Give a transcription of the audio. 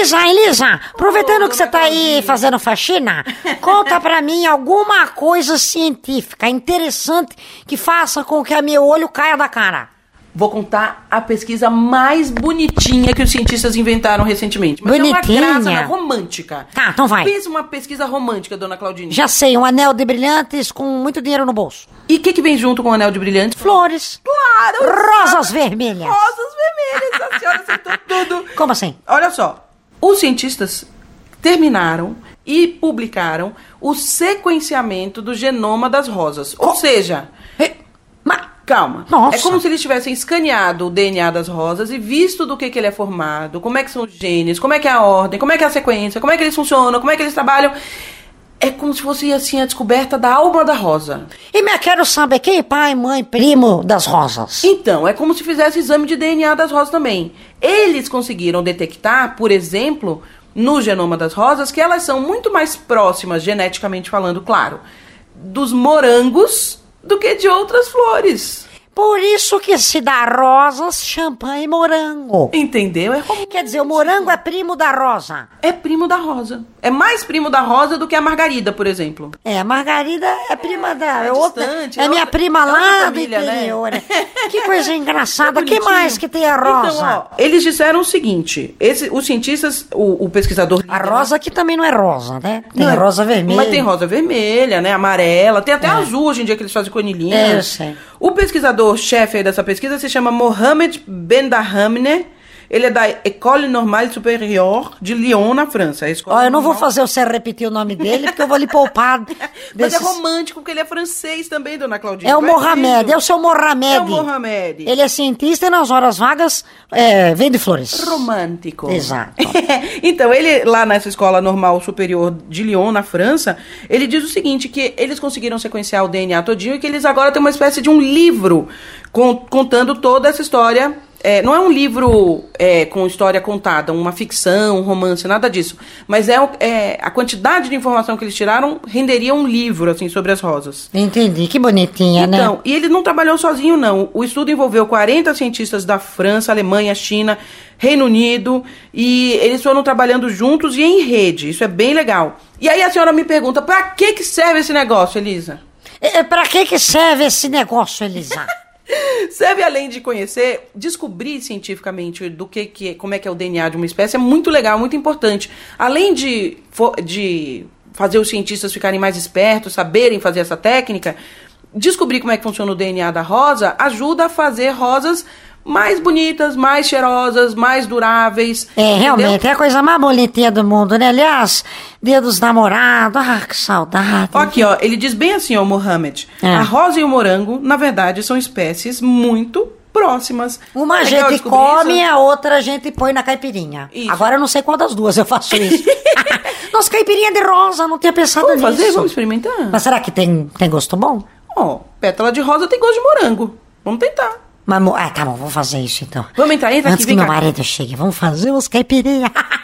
Elisa, aproveitando que você tá aí fazendo faxina, conta pra mim alguma coisa científica interessante que faça com que meu olho caia da cara. Vou contar a pesquisa mais bonitinha que os cientistas inventaram recentemente. Mas Bonitinha? é uma graça, romântica. Tá, então vai. Pensa uma pesquisa romântica, dona Claudine. Já sei, um anel de brilhantes com muito dinheiro no bolso. E o que vem junto com o anel de brilhantes? Flores. Claro! Rosas vermelhas. Rosas vermelhas, a senhora acertou tudo. Como assim? Olha só, os cientistas terminaram e publicaram o sequenciamento do genoma das rosas. Ou seja... Calma. Nossa. É como se eles tivessem escaneado o DNA das rosas e visto do que ele é formado, como é que são os genes, como é que é a ordem, como é que é a sequência, como é que eles funcionam, como é que eles trabalham. É como se fosse, assim, a descoberta da alma da rosa. E me quero saber quem é pai, mãe, primo das rosas. Então, é como se fizesse exame de DNA das rosas também. Eles conseguiram detectar, por exemplo, no genoma das rosas, que elas são muito mais próximas, geneticamente falando, claro, dos morangos do que de outras flores. Por isso que se dá rosas, champanhe e morango. Entendeu? Quer dizer, o morango é primo da rosa. É primo da rosa. É mais primo da rosa do que a margarida, por exemplo. É, a Margarida é prima da... É outra, distante, é minha outra- prima outra lá família, do né? interior. Né? Que coisa engraçada. É Que mais que tem a rosa? Então, ó, eles disseram o seguinte, os cientistas, o pesquisador... A rosa aqui também não é rosa, né? Tem Não é- rosa vermelha. Mas tem rosa vermelha, né? Amarela. Tem até azul hoje em dia que eles fazem com anilina. É, eu sei. O pesquisador-chefe aí dessa pesquisa se chama Mohamed Bendahamne. Ele é da École Normale Supérieure de Lyon, na França. Ó, eu não vou fazer você repetir o nome dele, porque eu vou lhe poupar Mas desses... é romântico, porque ele é francês também, dona Claudine. É o Vai Mohamed, vendo. é o seu Mohamed. É o Mohamed. Ele é cientista e nas horas vagas vende flores. Romântico. Exato. Então, ele, lá nessa Escola Normal Superior de Lyon, na França, ele diz o seguinte, que eles conseguiram sequenciar o DNA todinho e que eles agora têm uma espécie de um livro contando toda essa história. Não é um livro com história contada, uma ficção, um romance, nada disso. Mas a quantidade de informação que eles tiraram renderia um livro, assim, sobre as rosas. Entendi, que bonitinha, né? Então, e ele não trabalhou sozinho, não. O estudo envolveu 40 cientistas da França, Alemanha, China, Reino Unido, e eles foram trabalhando juntos e em rede. Isso é bem legal. E aí a senhora me pergunta, pra que serve esse negócio, Elisa? Pra que serve esse negócio, Elisa? Serve, além de conhecer, descobrir cientificamente como é que é o DNA de uma espécie, é muito legal, muito importante. Além de fazer os cientistas ficarem mais espertos, saberem fazer essa técnica, descobrir como é que funciona o DNA da rosa ajuda a fazer rosas mais bonitas, mais cheirosas, mais duráveis. Realmente, entendeu? é a coisa mais bonitinha do mundo, né? Aliás, dia dos namorados, que saudade. Aqui, ó, ele diz bem assim, ó, Mohamed. A rosa e o morango, na verdade, são espécies muito próximas. Uma a É legal gente descobrir come, isso. a outra a gente põe na caipirinha. Isso. Agora eu não sei qual das duas eu faço isso. Nossa, caipirinha de rosa, não tinha pensado Vamos nisso. fazer? Vamos experimentar? Mas será que tem gosto bom? Ó, pétala de rosa tem gosto de morango. Vamos tentar. Mas, tá bom, vou fazer isso então. Vamos entrar, entra Antes aqui, que vem meu cá. marido chegue, vamos fazer umas caipirinhas.